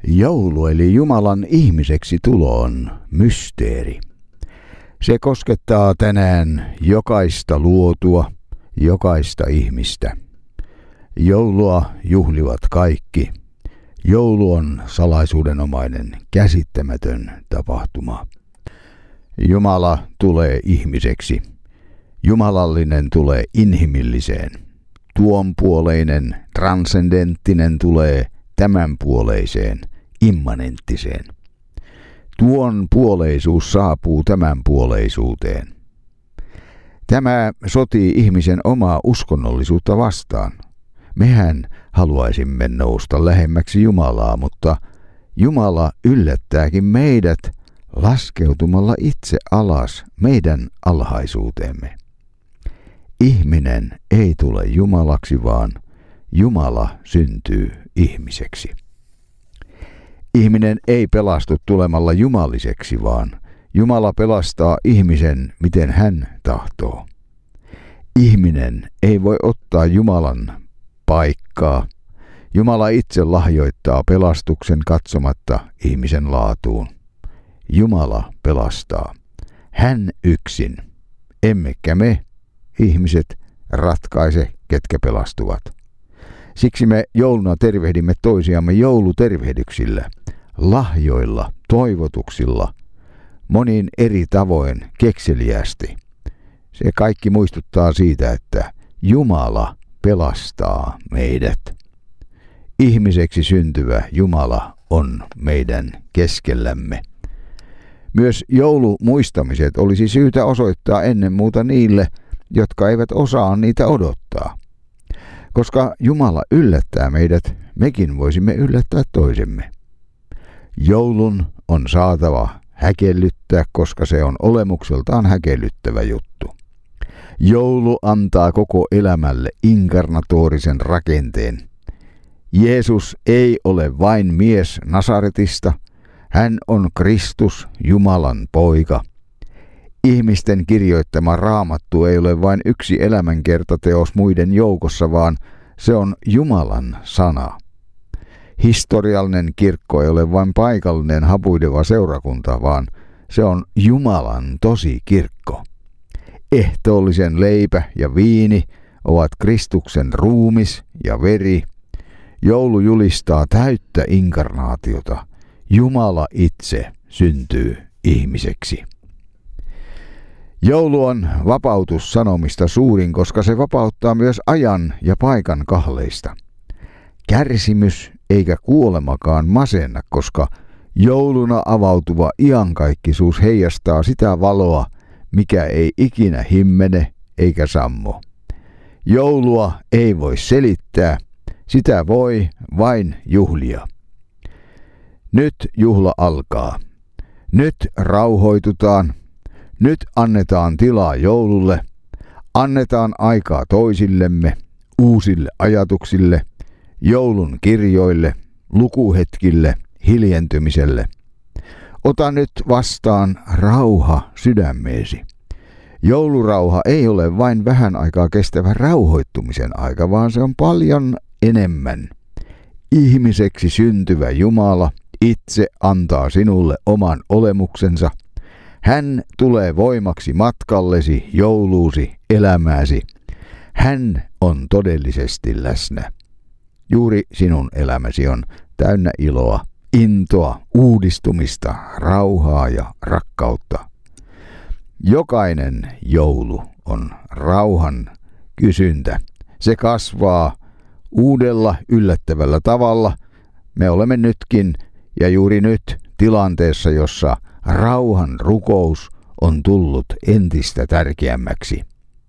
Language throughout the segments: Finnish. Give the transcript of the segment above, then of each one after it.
Joulu eli Jumalan ihmiseksi tulo on mysteeri. Se koskettaa tänään jokaista luotua, jokaista ihmistä. Joulua juhlivat kaikki. Joulu on salaisuudenomainen, käsittämätön tapahtuma. Jumala tulee ihmiseksi. Jumalallinen tulee inhimilliseen. Tuonpuoleinen, transcendenttinen tulee tämänpuoleiseen, immanenttiseen. Tuonpuoleisuus saapuu tämänpuoleisuuteen. Tämä sotii ihmisen omaa uskonnollisuutta vastaan. Mehän haluaisimme nousta lähemmäksi Jumalaa, mutta Jumala yllättääkin meidät laskeutumalla itse alas meidän alhaisuuteemme. Ihminen ei tule Jumalaksi, vaan Jumala syntyy ihmiseksi. Ihminen ei pelastu tulemalla jumaliseksi, vaan Jumala pelastaa ihmisen, miten hän tahtoo. Ihminen ei voi ottaa Jumalan paikkaa. Jumala itse lahjoittaa pelastuksen katsomatta ihmisen laatuun. Jumala pelastaa. Hän yksin, emmekä me, ihmiset, ratkaise, ketkä pelastuvat. Siksi me jouluna tervehdimme toisiamme joulutervehdyksillä, lahjoilla, toivotuksilla, monin eri tavoin kekseliästi. Se kaikki muistuttaa siitä, että Jumala pelastaa meidät. Ihmiseksi syntyvä Jumala on meidän keskellämme. Myös joulumuistamiset olisi syytä osoittaa ennen muuta niille, jotka eivät osaa niitä odottaa. Koska Jumala yllättää meidät, mekin voisimme yllättää toisemme. Joulun on saatava häkellyttää, koska se on olemukseltaan häkellyttävä juttu. Joulu antaa koko elämälle inkarnatorisen rakenteen. Jeesus ei ole vain mies Nasaretista, hän on Kristus, Jumalan poika. Ihmisten kirjoittama Raamattu ei ole vain yksi elämänkertateos muiden joukossa, vaan se on Jumalan sana. Historiallinen kirkko ei ole vain paikallinen hapuileva seurakunta, vaan se on Jumalan tosi kirkko. Ehtoollisen leipä ja viini ovat Kristuksen ruumis ja veri. Joulu julistaa täyttä inkarnaatiota. Jumala itse syntyy ihmiseksi. Joulu on vapautussanomista suurin, koska se vapauttaa myös ajan ja paikan kahleista. Kärsimys eikä kuolemakaan masenna, koska jouluna avautuva iankaikkisuus heijastaa sitä valoa, mikä ei ikinä himmene eikä sammu. Joulua ei voi selittää, sitä voi vain juhlia. Nyt juhla alkaa. Nyt rauhoitutaan. Nyt annetaan tilaa joululle. Annetaan aikaa toisillemme, uusille ajatuksille, joulun kirjoille, lukuhetkille, hiljentymiselle. Ota nyt vastaan rauha sydämeesi. Joulurauha ei ole vain vähän aikaa kestävä rauhoittumisen aika, vaan se on paljon enemmän. Ihmiseksi syntyvä Jumala itse antaa sinulle oman olemuksensa. Hän tulee voimaksi matkallesi, jouluusi, elämääsi. Hän on todellisesti läsnä. Juuri sinun elämäsi on täynnä iloa, intoa, uudistumista, rauhaa ja rakkautta. Jokainen joulu on rauhan kysyntä. Se kasvaa uudella yllättävällä tavalla. Me olemme nytkin ja juuri nyt tilanteessa, jossa rauhan rukous on tullut entistä tärkeämmäksi.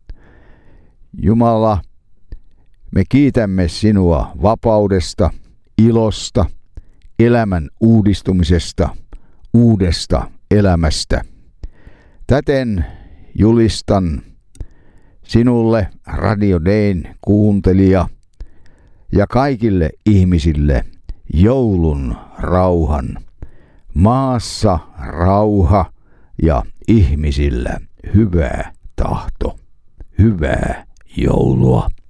Jumala, me kiitämme sinua vapaudesta, ilosta, elämän uudistumisesta, uudesta elämästä. Täten julistan sinulle, Radio Dayn kuuntelija, ja kaikille ihmisille joulun rauhan. Maassa rauha ja ihmisillä hyvä tahto. Hyvää joulua.